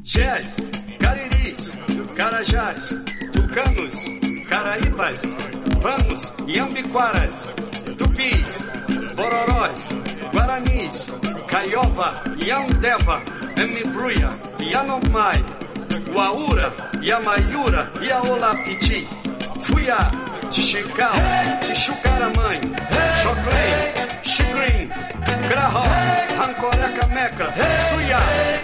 Jazz, cariris, carajás, tucanos, caraíbas, vamos, iambiquaras, tupis, bororós, guaranis, caiova, iandeva, mbruia, yanomai, uaura, yamaiura, yaolapiti, fuiá, tixical, tixucaramãe, choclém, xicrim, crahó, rancorecameca, suiá.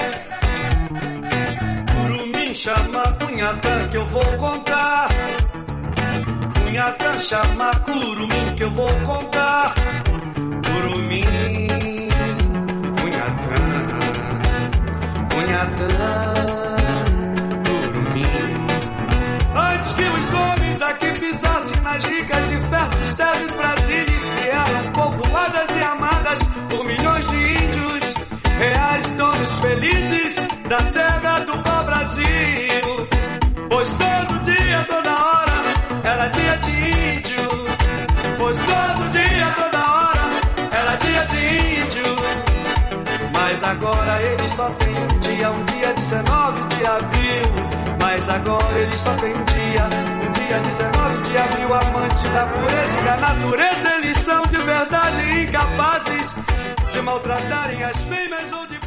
Curumim chama cunhatã que eu vou contar. Cunhatã chama curumim que eu vou contar. Curumim, cunhatã, cunhatã, curumim. Antes que os homens aqui pisassem nas ricas e férteis terras brasileiras que eram populadas e amadas por milhões de índios, reais donos felizes da terra do pau-brasil. Pois todo dia, toda hora, era dia de índio. Pois todo dia, toda hora, era dia de índio. Mas agora eles só tem um dia 19 de abril. Mas agora eles só tem um dia 19 de abril. Amante da pureza e da natureza, eles são de verdade incapazes de maltratarem as fêmeas ou de